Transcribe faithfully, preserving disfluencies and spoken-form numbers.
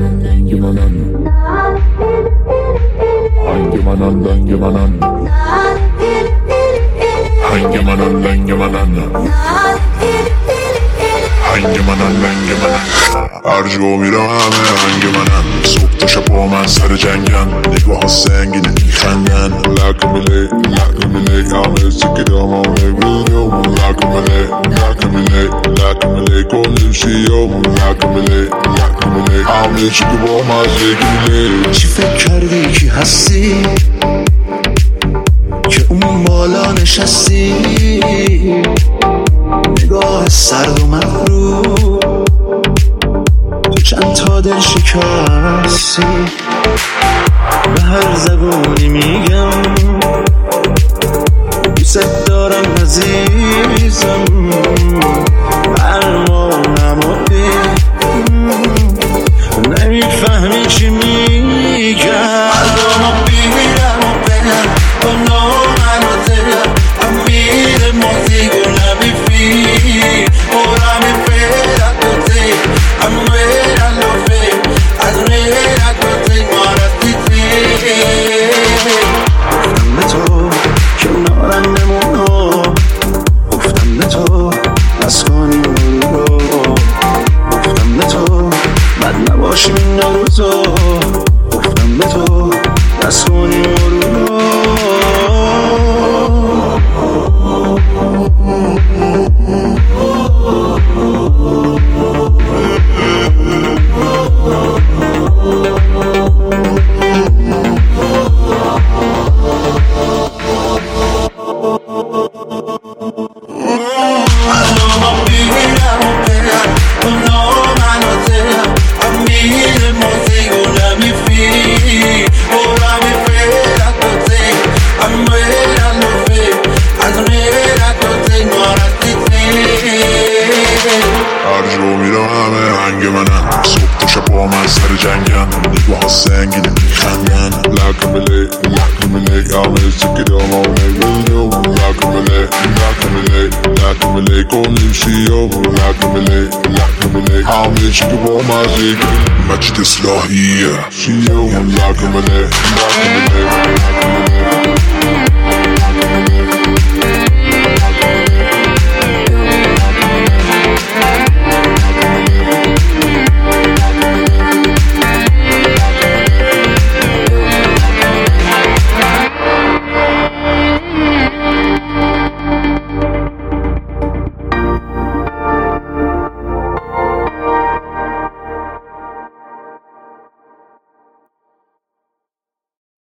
لنگمنن هنگمنن لنگمنن هنگمنن لنگمنن هنگمنن لنگمنن هر جا میرم همه هنگمنن صبح تا شب با من سر جنگن نگاه ها سنگینه میخندن لکمله لکمله همه سکرام همه بودم لکمله لکمله لکمله کنیم شیام لکمله لکمله همه چی که با من زگیله. چی فکر کردی کی هستی که اون بالا نشستی نگاه سرد و مغرور تو چند تا دل شکستی به هر زبونی میگم دوست دارم عزیزم برمانم و نمیفهمی چی میگم قلبمو بیرم و برم با نامن و دلم امیر موزیگو نمیفی برم فرد و تی امیر علوفه از میرد و تی مارتی تی گفتم به تو کنارم نمونو گفتم به تو بس کنی رو گفتم به تو بد نباشیم این روزا گفتم به تو بس کنی رو مجد اصلاحیه شیو من لکمله لکمله